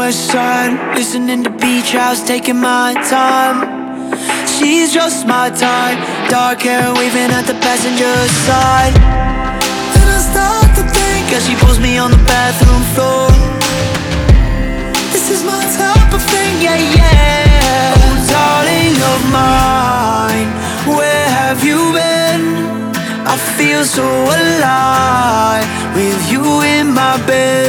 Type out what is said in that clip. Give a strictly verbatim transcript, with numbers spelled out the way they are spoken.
west side, listening to beach house, taking my time. She's just my type, dark hair waving at the passenger side. And I start to think as she pulls me on the bathroom floor, this is my type of thing, yeah, yeah. Oh, darling of mine, where have you been? I feel so alive with you in my bed.